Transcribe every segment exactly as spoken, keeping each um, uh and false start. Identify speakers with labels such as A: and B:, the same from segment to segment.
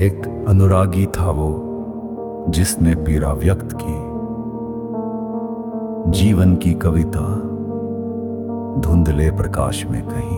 A: एक अनुरागी था वो जिसने पीड़ा व्यक्त की, जीवन की कविता धुंधले प्रकाश में कहीं।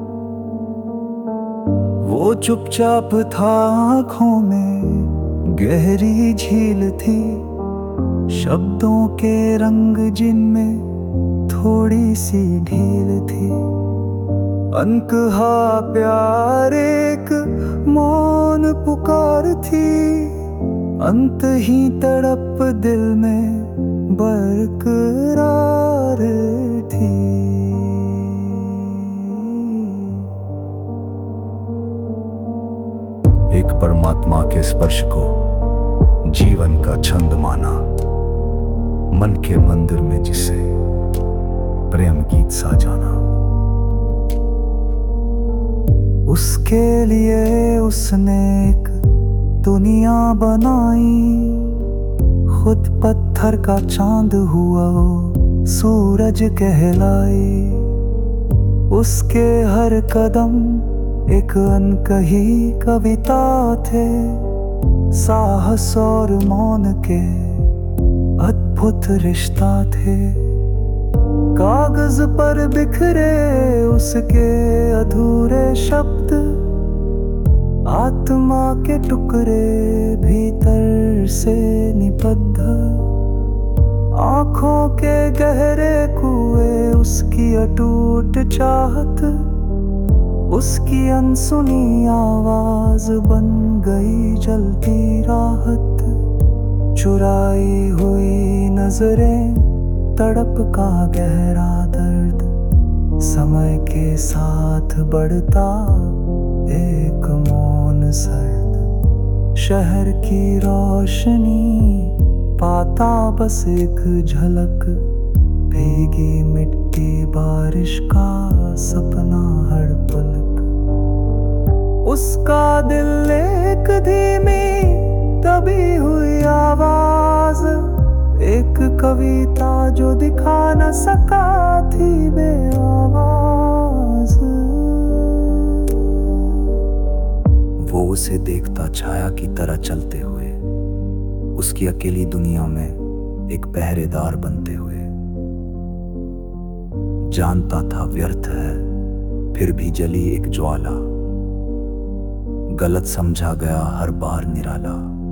A: वो चुपचाप था, आंखों में गहरी झील थी, शब्दों के रंग जिनमें थोड़ी सी ढील थी। अनकहा प्यार एक मौन पुकार थी, अंतहीन तड़प दिल में बरकरार थी। एक परमात्मा के स्पर्श को जीवन का छंद माना, मन के मंदिर में जिसे प्रेम गीत सा जाना। उसके लिए उसने एक दुनिया बनाई, खुद पत्थर का चांद हुआ वो सूरज कहलाई। उसके हर कदम एक अनकही कविता थे, साहस और मौन के अद्भुत रिश्ता थे। कागज पर बिखरे उसके अधूरे शब्द, आत्मा के टुकड़े भीतर से निबद्ध। आंखों के गहरे कुएं उसकी अटूट चाहत, उसकी अनसुनी आवाज बन गई जलती राहत। चुराई हुई नजरें, तड़प का गहरा दर्द, समय के साथ बढ़ता एक मौन सर्द। शहर की रोशनी पाता बस एक झलक, भीगी मिट्टी बारिश का सपना हर पलक। उसका दिल एक धीमी दबी हुई आवाज, एक कविता जो दिखा न सका थी बेआवाज। वो उसे देखता छाया की तरह चलते हुए, उसकी अकेली दुनिया में एक पहरेदार बनते हुए। जानता था व्यर्थ है, फिर भी जली एक ज्वाला, गलत समझा गया हर बार निराला।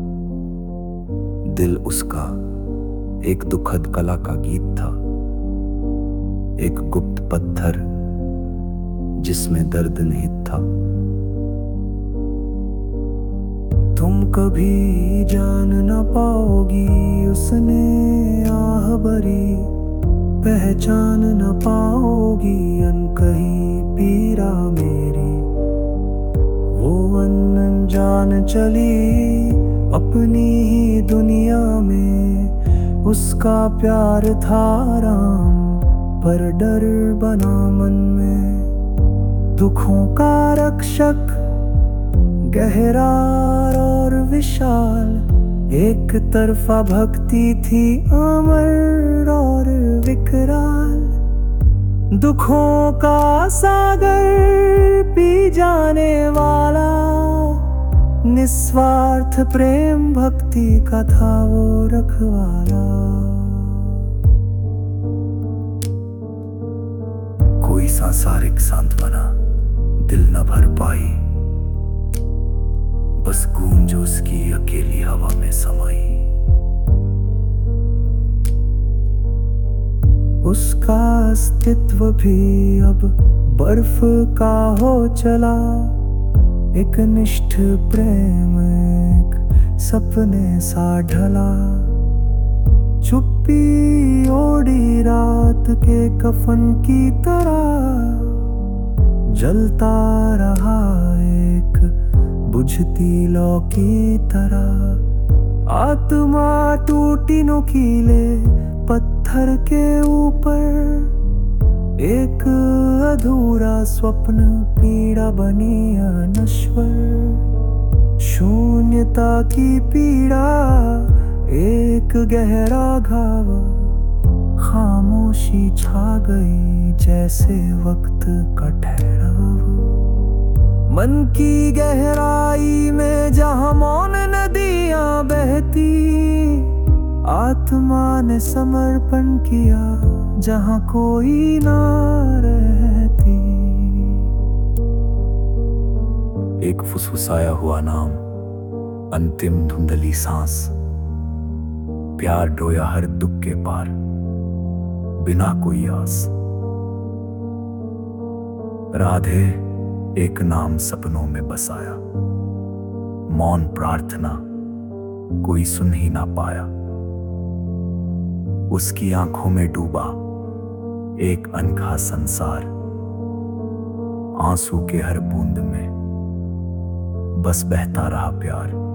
A: दिल उसका एक दुखद कला का गीत था, एक गुप्त पत्थर जिसमें दर्द निहित था। तुम कभी जान न पाओगी उसने आह भरी, पहचान न पाओगी अनकही पीड़ा मेरी। वो अनजान चली अपनी ही दुनिया में, उसका प्यार था राम पर डर बना मन में। दुखों का रक्षक गहरा और विशाल, एक तरफा भक्ति थी अमर और विकराल। दुखों का सागर पी जाने वाला, निस्वार्थ प्रेम भक्ति का था वो रखवाला। कोई सांसारिक सांत्वना दिल न भर पाई, बस गूंज उसकी अकेली हवा में समाई। उसका अस्तित्व भी अब बर्फ का हो चला, एक निष्ठ प्रेम एक सपने सा ढला। चुप्पी ओढ़ी रात के कफन की तरह, जलता रहा एक बुझती लौ की तरह। आत्मा टूटी नुकीले पत्थर के ऊपर, एक अधूरा स्वप्न पीड़ा बनी अनश्वर। शून्यता की पीड़ा एक गहरा घाव, खामोशी छा गई जैसे वक्त का ठहराव।
B: मन की गहराई में जहां मौन नदियां बहती, आत्मा ने समर्पण किया जहां कोई ना रहती।
A: एक फुसफुसाया हुआ नाम, अंतिम धुंधली सांस, प्यार डोया हर दुख के पार, बिना कोई आस। राधे एक नाम सपनों में बसाया, मौन प्रार्थना कोई सुन ही ना पाया। उसकी आंखों में डूबा एक अनखा संसार, आंसू के हर बूंद में बस बहता रहा प्यार।